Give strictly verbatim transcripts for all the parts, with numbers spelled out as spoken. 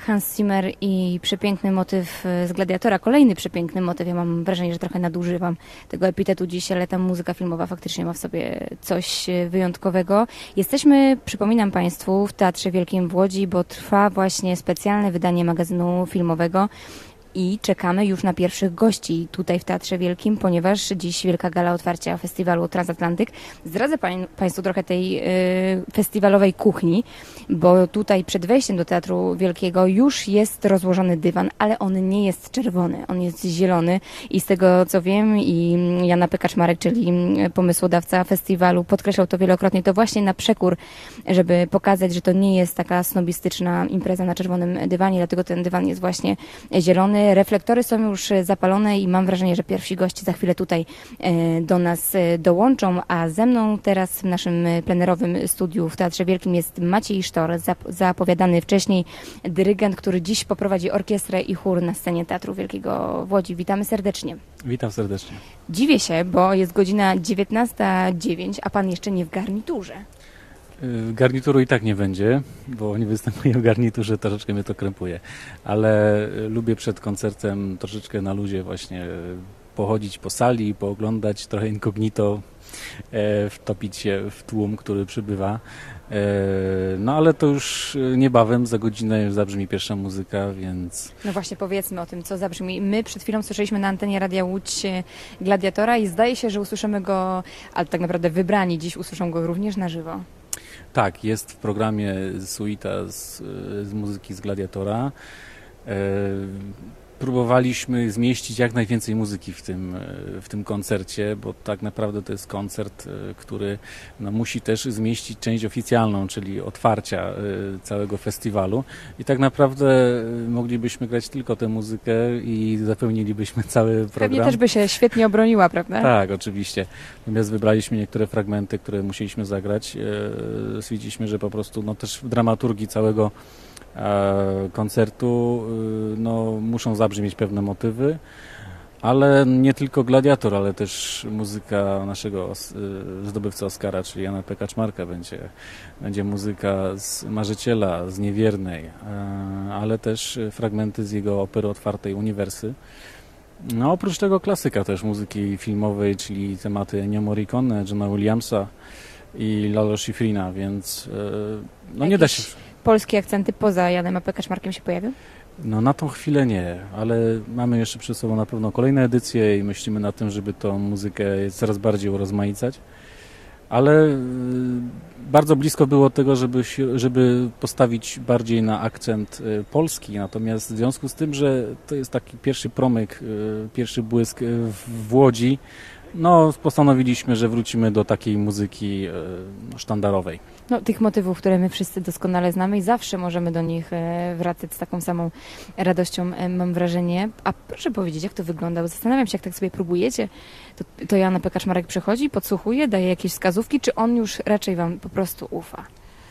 Hans Zimmer i przepiękny motyw z Gladiatora. Kolejny przepiękny motyw. Ja mam wrażenie, że trochę nadużywam tego epitetu dziś, ale ta muzyka filmowa faktycznie ma w sobie coś wyjątkowego. Jesteśmy, przypominam Państwu, w Teatrze Wielkim w Łodzi, bo trwa właśnie specjalne wydanie magazynu filmowego. I czekamy już na pierwszych gości tutaj w Teatrze Wielkim, ponieważ dziś wielka gala otwarcia festiwalu Transatlantyk. Zdradzę pań, Państwu trochę tej y, festiwalowej kuchni, bo tutaj przed wejściem do Teatru Wielkiego już jest rozłożony dywan, ale on nie jest czerwony, on jest zielony i z tego co wiem i Jana Pekacz-Marek, czyli pomysłodawca festiwalu, podkreślał to wielokrotnie, to właśnie na przekór, żeby pokazać, że to nie jest taka snobistyczna impreza na czerwonym dywanie, dlatego ten dywan jest właśnie zielony. Reflektory są już zapalone i mam wrażenie, że pierwsi goście za chwilę tutaj do nas dołączą, a ze mną teraz w naszym plenerowym studiu w Teatrze Wielkim jest Maciej Sztor, zapowiadany wcześniej dyrygent, który dziś poprowadzi orkiestrę i chór na scenie Teatru Wielkiego w Łodzi. Witamy serdecznie. Witam serdecznie. Dziwię się, bo jest godzina dziewiętnasta dziewięć, a pan jeszcze nie w garniturze. Garnituru i tak nie będzie, bo nie występuję w garniturze, troszeczkę mnie to krępuje, ale lubię przed koncertem troszeczkę na luzie właśnie pochodzić po sali, pooglądać, trochę incognito, e, wtopić się w tłum, który przybywa. E, no ale to już niebawem, za godzinę już zabrzmi pierwsza muzyka, więc... No właśnie powiedzmy o tym, co zabrzmi. My przed chwilą słyszeliśmy na antenie Radia Łódź Gladiatora i zdaje się, że usłyszymy go, ale tak naprawdę wybrani dziś usłyszą go również na żywo. Tak, jest w programie suita z, z muzyki z Gladiatora. E, próbowaliśmy zmieścić jak najwięcej muzyki w tym, w tym koncercie, bo tak naprawdę to jest koncert, który no, musi też zmieścić część oficjalną, czyli otwarcia całego festiwalu. I tak naprawdę moglibyśmy grać tylko tę muzykę i zapełnilibyśmy cały program. Pewnie też by się świetnie obroniła, prawda? Tak, oczywiście. Natomiast wybraliśmy niektóre fragmenty, które musieliśmy zagrać. Stwierdziliśmy, że po prostu no, też w dramaturgii całego koncertu no, muszą zabrzmieć pewne motywy, ale nie tylko Gladiator, ale też muzyka naszego zdobywcy Oscara, czyli Jana Pekacz-Marka, będzie, będzie muzyka z Marzyciela, z Niewiernej, ale też fragmenty z jego opery otwartej Uniwersy. No, oprócz tego klasyka też muzyki filmowej, czyli tematy Ennio Morricone, Johna Williamsa i Lalo Schifrina, więc no, nie da się... Polskie akcenty poza Janem Pekacz-Markiem się pojawią? No na tą chwilę nie, ale mamy jeszcze przed sobą na pewno kolejne edycje i myślimy nad tym, żeby tą muzykę coraz bardziej urozmaicać. Ale bardzo blisko było tego, żeby, żeby postawić bardziej na akcent polski, natomiast w związku z tym, że to jest taki pierwszy promyk, pierwszy błysk w Łodzi, no postanowiliśmy, że wrócimy do takiej muzyki sztandarowej. No, tych motywów, które my wszyscy doskonale znamy i zawsze możemy do nich wracać z taką samą radością, mam wrażenie. A proszę powiedzieć, jak to wygląda? Bo zastanawiam się, jak tak sobie próbujecie, to, to Jan Pekacz-Marek przychodzi, podsłuchuje, daje jakieś wskazówki, czy on już raczej wam po prostu ufa?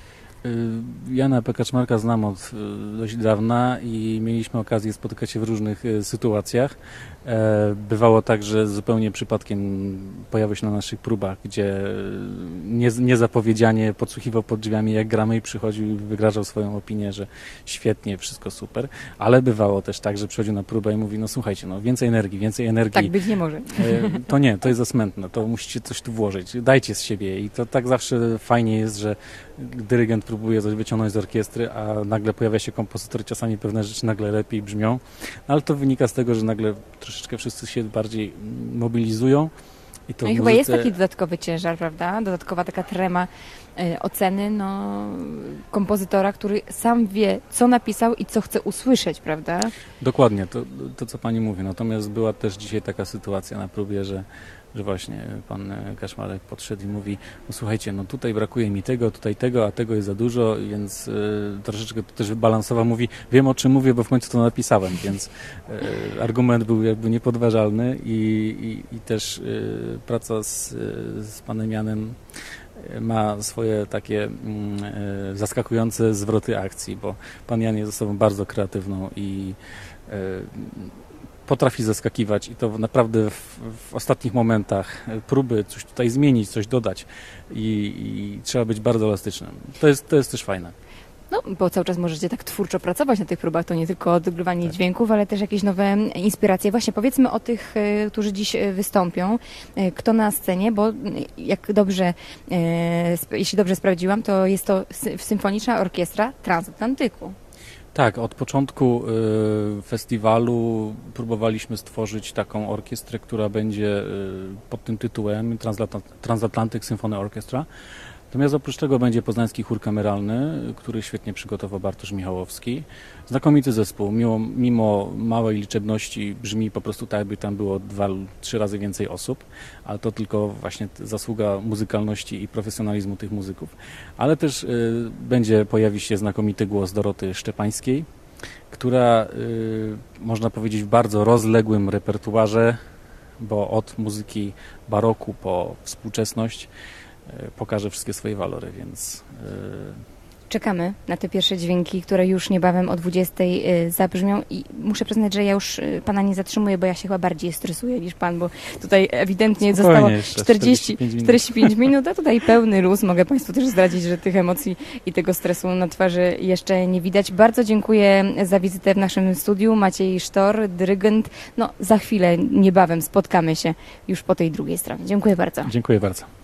Jana Pekacz-Marka znam od dość dawna i mieliśmy okazję spotykać się w różnych sytuacjach. Bywało tak, że zupełnie przypadkiem pojawił się na naszych próbach, gdzie niezapowiedzianie podsłuchiwał pod drzwiami, jak gramy, i przychodził i wyrażał swoją opinię, że świetnie, wszystko super, ale bywało też tak, że przychodził na próbę i mówi, no słuchajcie, no więcej energii, więcej energii. Tak być nie może. To nie, to jest za smętne, to musicie coś tu włożyć, dajcie z siebie i to tak zawsze fajnie jest, że dyrygent próbuje coś wyciągnąć z orkiestry, a nagle pojawia się kompozytor, czasami pewne rzeczy nagle lepiej brzmią, ale to wynika z tego, że nagle troszeczkę wszyscy się bardziej mobilizują. I to no i muzyce... chyba jest taki dodatkowy ciężar, prawda? Dodatkowa taka trema y, oceny no, kompozytora, który sam wie, co napisał i co chce usłyszeć, prawda? Dokładnie, to, to co pani mówi. Natomiast była też dzisiaj taka sytuacja na próbie, że że właśnie pan Kaszmarek podszedł i mówi, no słuchajcie, no tutaj brakuje mi tego, tutaj tego, a tego jest za dużo, więc y, troszeczkę to też wybalansował, mówi, wiem o czym mówię, bo w końcu to napisałem, więc y, argument był jakby niepodważalny i, i, i też y, praca z, z panem Janem ma swoje takie y, zaskakujące zwroty akcji, bo pan Jan jest osobą bardzo kreatywną i y, potrafi zaskakiwać i to naprawdę w, w ostatnich momentach próby coś tutaj zmienić, coś dodać i, i trzeba być bardzo elastycznym. To jest, to jest też fajne. No, bo cały czas możecie tak twórczo pracować na tych próbach, to nie tylko odgrywanie Tak. dźwięków, ale też jakieś nowe inspiracje. Właśnie powiedzmy o tych, e, którzy dziś e, wystąpią. E, Kto na scenie, bo m, jak dobrze, e, sp- jeśli dobrze sprawdziłam, to jest to sy- symfoniczna orkiestra Transatlantyku. Tak, od początku y, festiwalu próbowaliśmy stworzyć taką orkiestrę, która będzie y, pod tym tytułem Translat- Transatlantic Symphony Orchestra. Natomiast oprócz tego będzie poznański chór kameralny, który świetnie przygotował Bartosz Michałowski. Znakomity zespół, mimo, mimo małej liczebności brzmi po prostu tak, jakby tam było dwa lub trzy razy więcej osób, ale to tylko właśnie t- zasługa muzykalności i profesjonalizmu tych muzyków. Ale też y, będzie, pojawi się znakomity głos Doroty Szczepańskiej, która y, można powiedzieć w bardzo rozległym repertuarze, bo od muzyki baroku po współczesność y, pokaże wszystkie swoje walory, więc y, Czekamy na te pierwsze dźwięki, które już niebawem o dwudziestej y, zabrzmią i muszę przyznać, że ja już y, pana nie zatrzymuję, bo ja się chyba bardziej stresuję niż pan, bo tutaj ewidentnie Spokojnie zostało jeszcze, czterdzieści, czterdzieści pięć minut. czterdzieści pięć minut, a tutaj pełny luz. Mogę państwu też zdradzić, że tych emocji i tego stresu na twarzy jeszcze nie widać. Bardzo dziękuję za wizytę w naszym studiu. Maciej Sztor, dyrygent. No za chwilę, niebawem spotkamy się już po tej drugiej stronie. Dziękuję bardzo. Dziękuję bardzo.